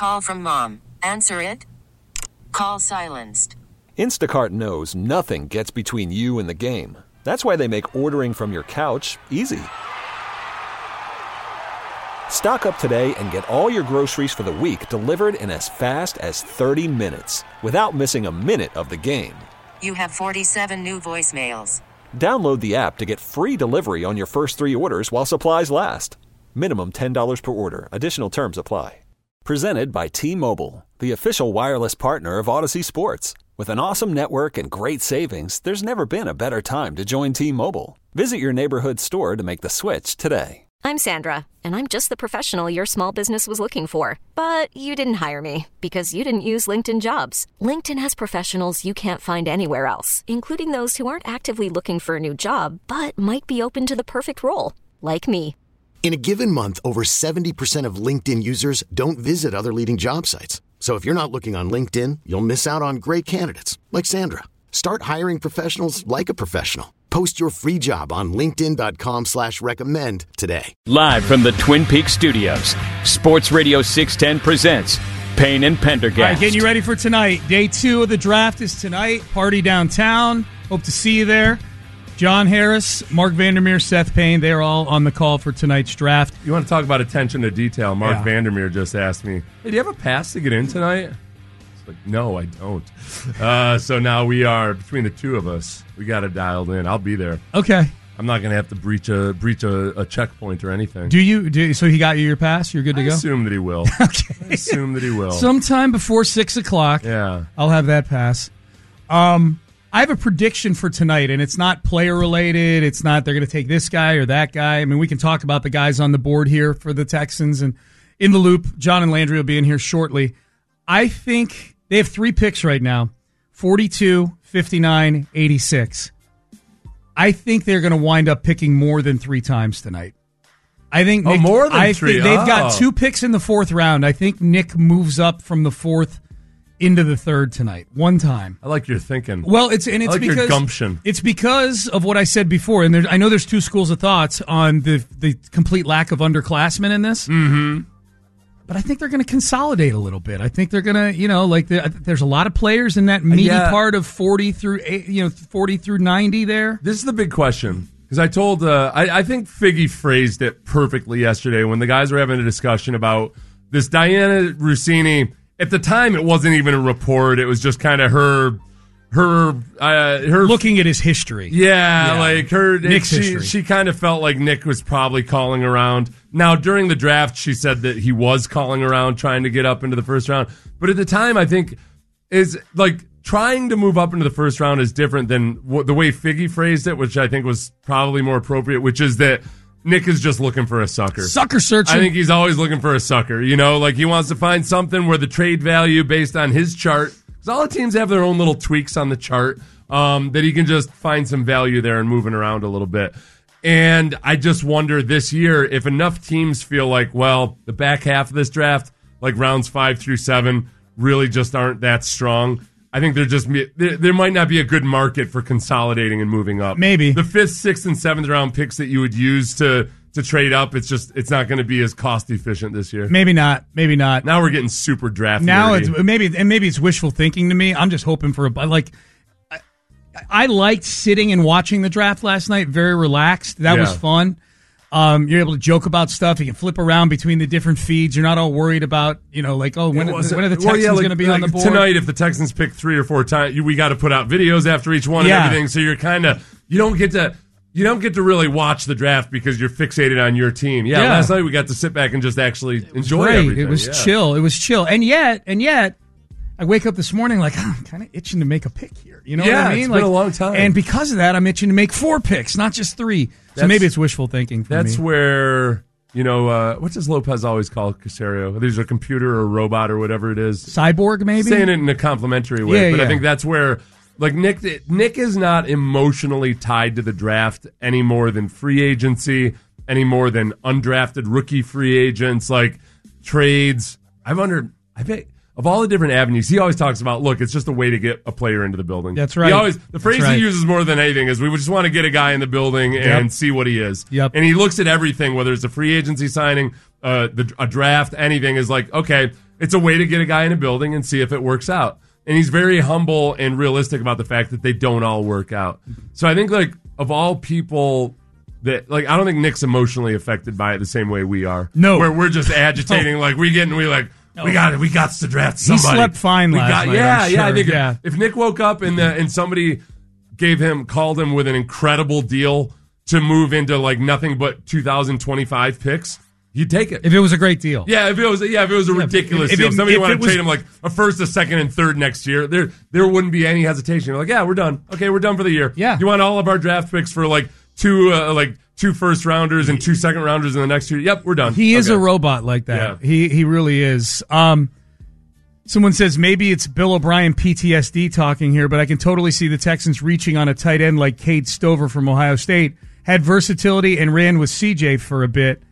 call from mom. Answer it. Call silenced. Instacart knows nothing gets between you and the game. That's why they make ordering from your couch easy. Stock up today and get all your groceries for the week delivered in as fast as 30 minutes without missing a minute of the game. You have 47 new voicemails. Download the app to get free delivery on your first 3 orders while supplies last. Minimum $10 per order. Additional terms apply. Presented by T-Mobile, the official wireless partner of Odyssey Sports. With an awesome network and great savings, there's never been a better time to join T-Mobile. Visit your neighborhood store to make the switch today. I'm Sandra, and I'm just the professional your small business was looking for. But you didn't hire me because you didn't use LinkedIn Jobs. LinkedIn has professionals you can't find anywhere else, including those who aren't actively looking for a new job, but might be open to the perfect role, like me. In a given month, over 70% of LinkedIn users don't visit other leading job sites. So if you're not looking on LinkedIn, you'll miss out on great candidates like Sandra. Start hiring professionals like a professional. Post your free job on linkedin.com/recommend today. Live from the Twin Peaks studios, Sports Radio 610 presents Payne and Pendergast. All right, getting you ready for tonight. Day 2 of the draft is tonight. Party downtown. Hope to see you there. John Harris, Mark Vandermeer, Seth Payne, they're all on the call for tonight's draft. You want to talk about attention to detail? Mark Vandermeer just asked me, hey, do you have a pass to get in tonight? It's like, no, I don't. So now we are, between the two of us, we got it dialed in. I'll be there. Okay. I'm not going to have to breach a checkpoint or anything. So he got you your pass? You're good to go? I assume that he will. Okay. I assume that he will. Sometime before 6 o'clock, I'll have that pass. I have a prediction for tonight, and it's not player-related. It's not they're going to take this guy or that guy. I mean, we can talk about the guys on the board here for the Texans. And in the loop, John and Landry will be in here shortly. I think they have 3 picks right now, 42, 59, 86. I think they're going to wind up picking more than 3 times tonight. I think Nick, more than 3. They've got 2 picks in the 4th round. I think Nick moves up from the 4th into the 3rd tonight, 1 time. I like your thinking. Well, it's I like because your gumption. It's because of what I said before, and I know there's 2 schools of thoughts on the complete lack of underclassmen in this. Mm-hmm. But I think they're going to consolidate a little bit. I think they're going to, there's a lot of players in that meaty part of 40 through 90 there. This is the big question. Because I told, I think Figgy phrased it perfectly yesterday when the guys were having a discussion about this Diana Rossini. At the time, it wasn't even a report. It was just kind of her looking at his history. Yeah, like her Nick's history. She kind of felt like Nick was probably calling around. Now, during the draft, she said that he was calling around, trying to get up into the 1st round. But at the time, I think is like trying to move up into the 1st round is different than the way Figgy phrased it, which I think was probably more appropriate, which is that Nick is just looking for a sucker. Sucker searching. I think he's always looking for a sucker. You know, like he wants to find something where the trade value based on his chart, because all the teams have their own little tweaks on the chart, that he can just find some value there and moving around a little bit. And I just wonder this year if enough teams feel like, well, the back half of this draft, like rounds 5 through 7, really just aren't that strong. I think there might not be a good market for consolidating and moving up. Maybe the 5th, 6th, and 7th round picks that you would use to trade up, it's not going to be as cost efficient this year. Maybe not. Now we're getting super draft. Now nerdy. maybe it's wishful thinking to me. I'm just hoping for I liked sitting and watching the draft last night. Very relaxed. That was fun. You're able to joke about stuff. You can flip around between the different feeds. You're not all worried about, when are the Texans going to be on the board? Tonight, if the Texans pick 3 or 4 times, we got to put out videos after each one and everything. So you're you don't get to really watch the draft because you're fixated on your team. Yeah, last night we got to sit back and just actually enjoy everything. It was chill. It was chill. And yet, I wake up this morning like, I'm kind of itching to make a pick here. You know what I mean? It's been a long time. And because of that, I'm itching to make 4 picks, not just 3. So maybe it's wishful thinking for me. That's where, what does Lopez always call Caserio? There's a computer or a robot or whatever it is. Cyborg, maybe? Saying it in a complimentary way. But I think that's where, like, Nick is not emotionally tied to the draft any more than free agency, any more than undrafted rookie free agents, like trades. I bet of all the different avenues, he always talks about, look, it's just a way to get a player into the building. That's right. The phrase he uses more than anything is, we just want to get a guy in the building and see what he is. Yep. And he looks at everything, whether it's a free agency signing, a draft, anything, is like, okay, It's a way to get a guy in a building and see if it works out. And he's very humble and realistic about the fact that they don't all work out. So I think, like, of all people that, like, I don't think Nick's emotionally affected by it the same way we are. No. Where we're just agitating, like, we got to draft somebody. He slept fine last night. Yeah, sure. I think if Nick woke up and somebody called him with an incredible deal to move into, like, nothing but 2025 picks, you'd take it. If it was a great deal. Yeah, if it was a ridiculous deal. Somebody wanted to trade him like a first, a second, and third next year, there wouldn't be any hesitation. You're like, yeah, we're done. Okay, we're done for the year. Yeah. You want all of our draft picks for like two first rounders and 2 second rounders in the next year? Yep, we're done. He is a robot like that. Yeah. He really is. Someone says maybe it's Bill O'Brien PTSD talking here, but I can totally see the Texans reaching on a tight end like Cade Stover from Ohio State. Had versatility and ran with CJ for a bit.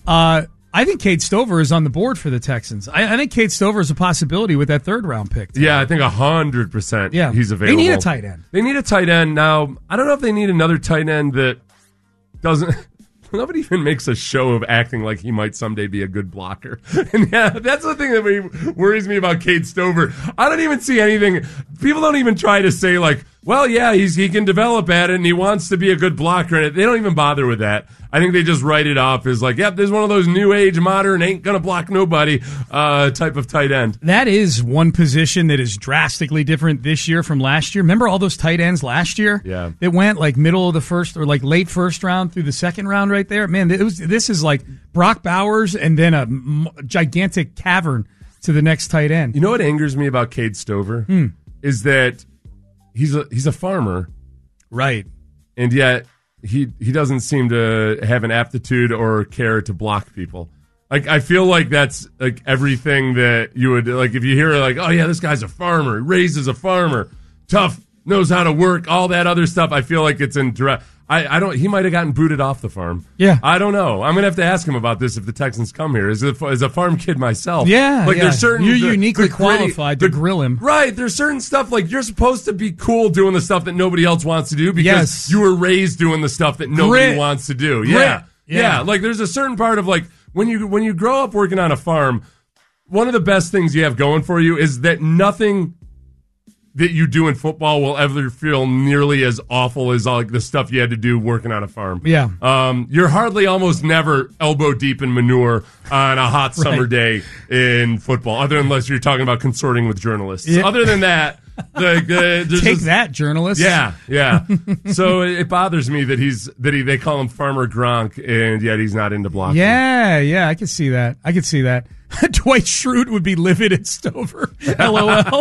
I think Cade Stover is on the board for the Texans. I think Cade Stover is a possibility with that third-round pick. Yeah, I think 100% he's available. They need a tight end. They need a tight end. Now, I don't know if they need another tight end that doesn't... Nobody even makes a show of acting like he might someday be a good blocker. And yeah, that's the thing that worries me about Cade Stover. I don't even see anything... People don't even try to say, like, well, yeah, he can develop at it and he wants to be a good blocker. They don't even bother with that. I think they just write it off as like, yep, there's one of those new age, modern, ain't going to block nobody type of tight end. That is one position that is drastically different this year from last year. Remember all those tight ends last year? Yeah. That went like middle of the first or like late first round through the second round right there? Man, this is like Brock Bowers and then a gigantic cavern to the next tight end. You know what angers me about Cade Stover? Is that he's a farmer. Right. And yet... He doesn't seem to have an aptitude or care to block people. Like, I feel like that's like everything that you would like if you hear like, oh yeah, this guy's a farmer, he raises a farmer, tough, knows how to work, all that other stuff. I feel like it's in direct. I don't. He might have gotten booted off the farm. Yeah, I don't know. I'm gonna have to ask him about this if the Texans come here. As a farm kid myself, yeah, like there's certain you're uniquely qualified to grill him. Right, there's certain stuff like you're supposed to be cool doing the stuff that nobody else wants to do because you were raised doing the stuff that nobody wants to do. Yeah. Like there's a certain part of like when you grow up working on a farm, one of the best things you have going for you is that nothing that you do in football will ever feel nearly as awful as like the stuff you had to do working on a farm. Yeah. You're hardly almost never elbow deep in manure on a hot summer day in football, unless you're talking about consorting with journalists. Yeah. Other than that, take that, journalists. Yeah. So it bothers me that they call him Farmer Gronk, and yet he's not into blocking. Yeah, I can see that. Dwight Schrute would be livid at Stover. LOL.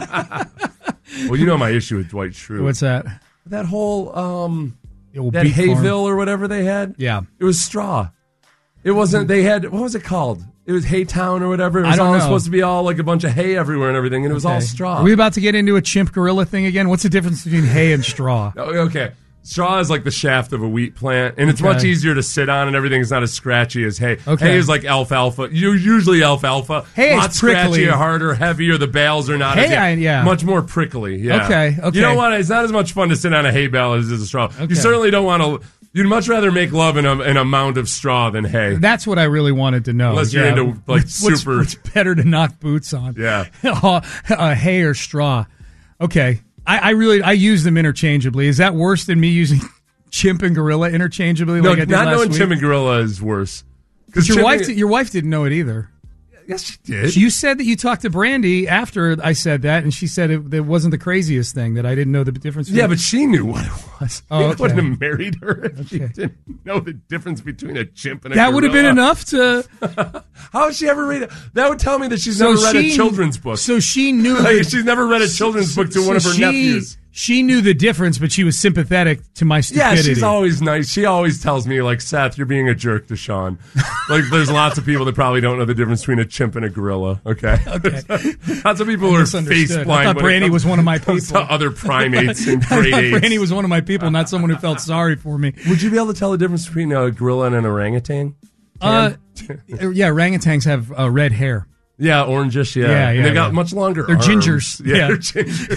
Well, you know my issue with Dwight Schrute. That whole that Hayville or whatever they had? Yeah. It was straw. It wasn't, they had, what was it called? It was Haytown or whatever. It was supposed to be all like a bunch of hay everywhere and everything, and it was all straw. Are we about to get into a chimp gorilla thing again? What's the difference between hay and straw? Okay. Straw is like the shaft of a wheat plant, and it's much easier to sit on, and everything is not as scratchy as hay. Okay. Hay is like alfalfa. Usually alfalfa. Hay is prickly. Scratchier, harder, heavier. The bales are not much more prickly. Yeah. Okay. You don't want it's not as much fun to sit on a hay bale as a straw. Okay. You certainly don't want to. You'd much rather make love in a mound of straw than hay. That's what I really wanted to know. Unless you're into like super. What's better to knock boots on? Yeah. Hay or straw? Okay. I use them interchangeably. Is that worse than me using chimp and gorilla interchangeably? No, like I did not last knowing week? Chimp and gorilla is worse. Because your wife didn't know it either. Yes, she did. You said that you talked to Brandy after I said that, and she said it wasn't the craziest thing, that I didn't know the difference. Yeah, but she knew what it was. Oh, I wouldn't have married her if she didn't know the difference between a chimp and a gorilla. That would have been enough to... How has she ever read it? That would tell me that she's never read a children's book. So she knew... she's never read a children's book to one of her nephews. She knew the difference, but she was sympathetic to my stupidity. Yeah, she's always nice. She always tells me, like, Seth, you're being a jerk to Sean. Like, there's lots of people that probably don't know the difference between a chimp and a gorilla, okay? Lots of people are face blind. I thought Brandy was one of my people. To other primates and great apes. Brandy was one of my people, not someone who felt sorry for me. Would you be able to tell the difference between a gorilla and an orangutan? Yeah, orangutans have red hair. Yeah, orangish, yeah. And they got much longer They're arms. Gingers. Yeah, they're gingers.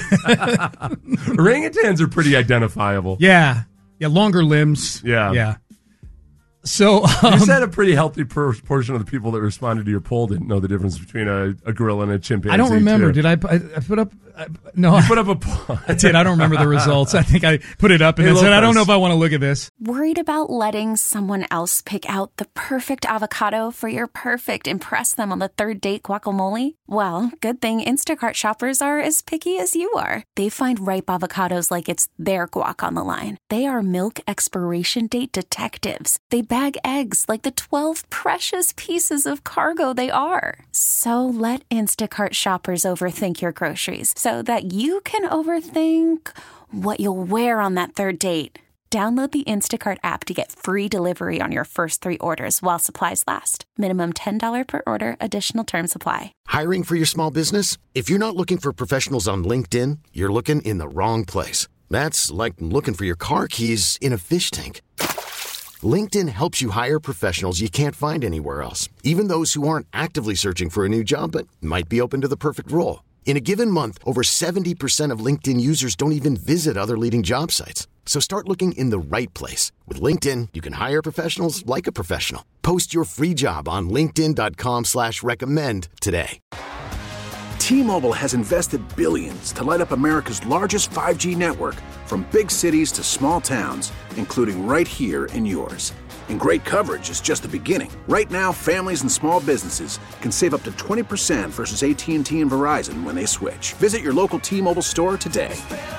Orangutans are pretty identifiable. Yeah, longer limbs. Yeah. So you said a pretty healthy portion of the people that responded to your poll didn't know the difference between a gorilla and a chimpanzee. I don't remember. Did I put up? No, you put up a poll. I did. I don't remember the results. I think I put it up and then said, I don't know if I want to look at this. Worried about letting someone else pick out the perfect avocado for your perfect impress them on the third date guacamole? Well, good thing Instacart shoppers are as picky as you are. They find ripe avocados like it's their guac on the line. They are milk expiration date detectives. They bag eggs like the 12 precious pieces of cargo they are. So let Instacart shoppers overthink your groceries so that you can overthink what you'll wear on that third date. Download the Instacart app to get free delivery on your first 3 orders while supplies last. Minimum $10 per order. Additional terms apply. Hiring for your small business? If you're not looking for professionals on LinkedIn, you're looking in the wrong place. That's like looking for your car keys in a fish tank. LinkedIn helps you hire professionals you can't find anywhere else, even those who aren't actively searching for a new job but might be open to the perfect role. In a given month, over 70% of LinkedIn users don't even visit other leading job sites. So start looking in the right place. With LinkedIn, you can hire professionals like a professional. Post your free job on linkedin.com/recommend today. T-Mobile has invested billions to light up America's largest 5G network, from big cities to small towns, including right here in yours. And great coverage is just the beginning. Right now, families and small businesses can save up to 20% versus AT&T and Verizon when they switch. Visit your local T-Mobile store today.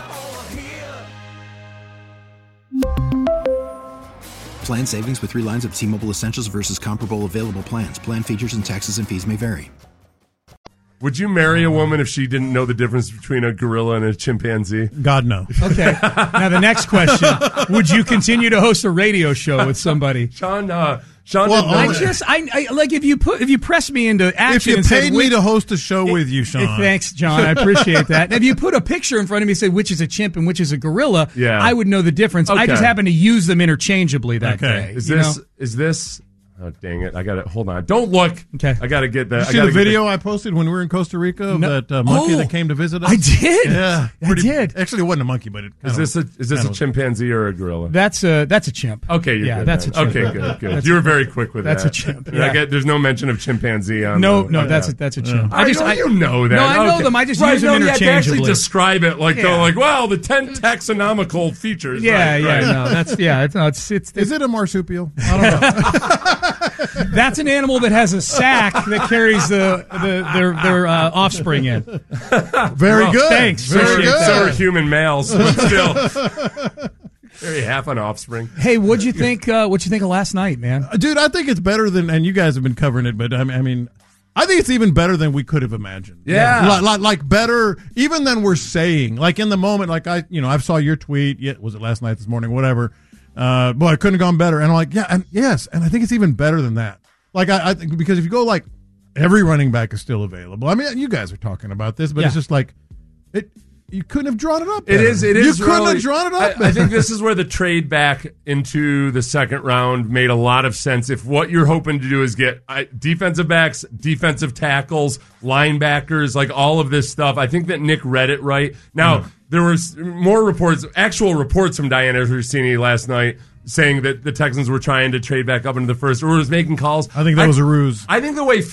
Plan savings with 3 lines of T-Mobile Essentials versus comparable available plans. Plan features and taxes and fees may vary. Would you marry a woman if she didn't know the difference between a gorilla and a chimpanzee? God, no. Okay. Now the next question: would you continue to host a radio show with somebody? Sean, well, I like if you press me into action. If you paid me to host a show with you, Sean. Thanks, John. I appreciate that. And if you put a picture in front of me and say which is a chimp and which is a gorilla, I would know the difference. Okay. I just happen to use them interchangeably that day. Is this? Oh, dang it. I got it. Hold on. Don't look. Okay. I got to get that. You see the video I posted when we were in Costa Rica of that monkey that came to visit us? I did. Yeah. I did. Actually, it wasn't a monkey, but it Is this a chimpanzee or a gorilla? That's a chimp. Okay, you're good. That's a chimp. Okay, good. You were very quick with that. That's a chimp. Yeah. There's no mention of chimpanzee on No, that's a chimp. You know that. No, I know them. I just use them interchangeably. You actually describe it like 10 taxonomical features. Yeah, no, that's it's. Is it a marsupial? I don't know. That's an animal that has a sack that carries their offspring in. Very good. Thanks. Very good. So are human males, but still. Very half an offspring. Hey, what'd you think of last night, man? Dude, I think it's better than, and you guys have been covering it, but I mean, I think it's even better than we could have imagined. Yeah. Like better, even than we're saying. Like in the moment, like I saw your tweet, was it last night, this morning, whatever. Boy, it couldn't have gone better. And I'm like, and I think it's even better than that. Like I think, because if you go like every running back is still available. I mean, you guys are talking about this, but it's just like you couldn't have drawn it up better. It is. You couldn't have drawn it up better. I think this is where the trade back into the second round made a lot of sense. If what you're hoping to do is get defensive backs, defensive tackles, linebackers, like all of this stuff, I think that Nick read it right. Now, there was more actual reports from Diana Russini last night saying that the Texans were trying to trade back up into the first, or was making calls. I think that was a ruse. I think the way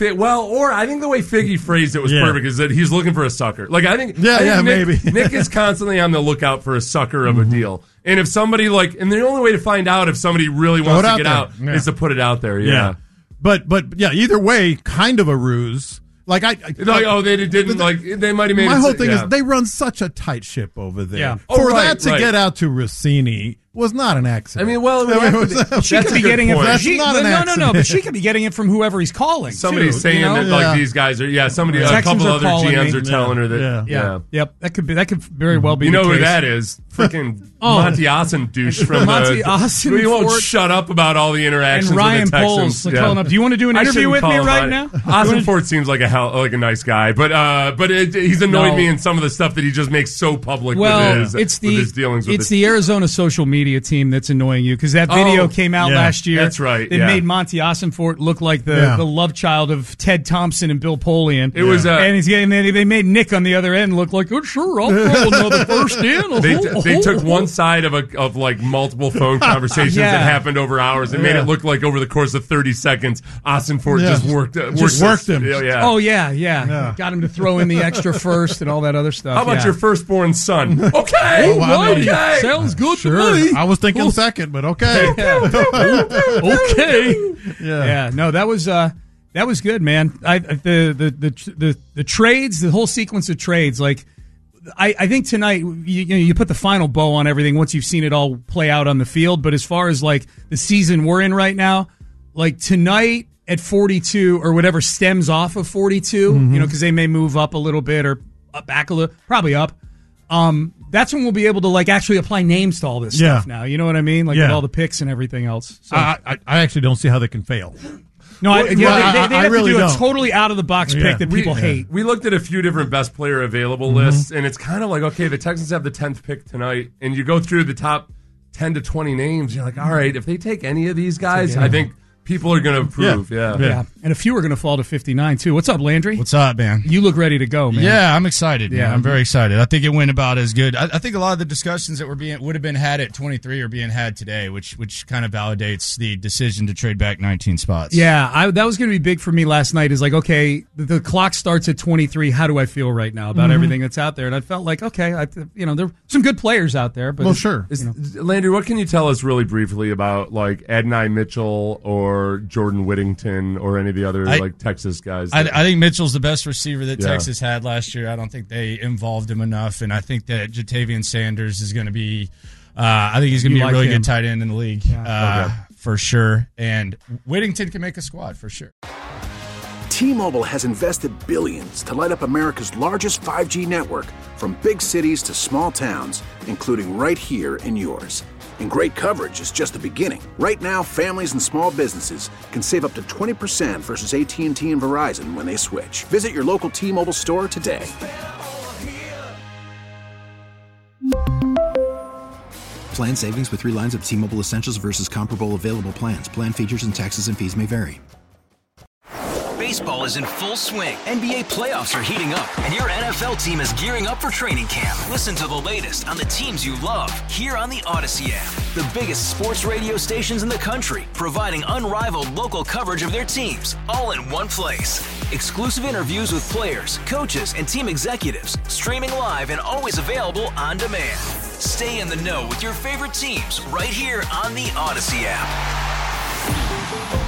Figgy phrased it was perfect, is that he's looking for a sucker. Like I think maybe Nick is constantly on the lookout for a sucker of a deal. And if somebody and the only way to find out if somebody really wants to get out is to put it out there. Yeah. But either way, kind of a ruse. Like they didn't they might have made. My whole thing is they run such a tight ship over there. Yeah. For that to get out to Rossini was not an accident. I mean, she could be getting it. That's not an accident. No, but she could be getting it from whoever he's calling. Somebody's saying that these guys are. Yeah, somebody. A couple other GMs are telling her that. Yeah. Yep. That could very well be. You know the who case. that is? Freaking Monty Austin douche from Monty Austin. He won't shut up about all the interactions and Ryan with the Texans. Poles calling up. Do you want to do an interview with me right now? Austin Ford seems like a nice guy, but he's annoyed me in some of the stuff that he just makes so public with his dealings with it's the Arizona social media media team that's annoying you? Because that video came out last year. That's right. It made Monty Ossenfort look like the love child of Ted Thompson and Bill Polian. It was, and they made Nick on the other end look like, oh, sure, I'll throw another first in. They took one side of like multiple phone conversations that happened over hours and made it look like over the course of 30 seconds, Ossenfort just worked him. Yeah. Oh, yeah. Got him to throw in the extra first and all that other stuff. How about your firstborn son? Okay. Okay. Sounds good to me. I was thinking second, but okay. Okay. Yeah. No, that was good, man. The trades, the whole sequence of trades, like I think tonight you put the final bow on everything once you've seen it all play out on the field. But as far as like the season we're in right now, like tonight at 42 or whatever stems off of 42, because they may move up a little bit or back a little, probably up. That's when we'll be able to like actually apply names to all this stuff now. You know what I mean? Like with all the picks and everything else. So. I actually don't see how they can fail. No, they have really to do don't. a totally out of the box pick that people hate. We looked at a few different best player available lists, and it's kind of like, okay, the Texans have the 10th pick tonight, and you go through the top 10 to 20 names. You're like, all right, if they take any of these guys, I think people are going to approve. Yeah. And a few are going to fall to 59 too. What's up, Landry? What's up, man? You look ready to go, man. Yeah, I'm excited. Yeah, I'm very excited. I think it went about as good. I think a lot of the discussions that would have been had at 23 are being had today, which kind of validates the decision to trade back 19 spots. Yeah, that was going to be big for me last night. Is like, okay, the clock starts at 23. How do I feel right now about everything that's out there? And I felt like, okay, there are some good players out there. But sure. Landry, what can you tell us really briefly about like Adonai Mitchell or Jordan Whittington or any of the other Texas guys? I think Mitchell's the best receiver that Texas had last year. I don't think they involved him enough, and I think that Jatavian Sanders is going to be I think he's going to be a really good tight end in the league for sure, and Whittington can make a squad for sure. T-Mobile has invested billions to light up America's largest 5G network, from big cities to small towns, including right here in yours. And great coverage is just the beginning. Right now, families and small businesses can save up to 20% versus AT&T and Verizon when they switch. Visit your local T-Mobile store today. Plan savings with 3 lines of T-Mobile Essentials versus comparable available plans. Plan features and taxes and fees may vary. Baseball is in full swing. NBA playoffs are heating up, and your NFL team is gearing up for training camp. Listen to the latest on the teams you love here on the Odyssey app. The biggest sports radio stations in the country, providing unrivaled local coverage of their teams, all in one place. Exclusive interviews with players, coaches, and team executives, streaming live and always available on demand. Stay in the know with your favorite teams right here on the Odyssey app.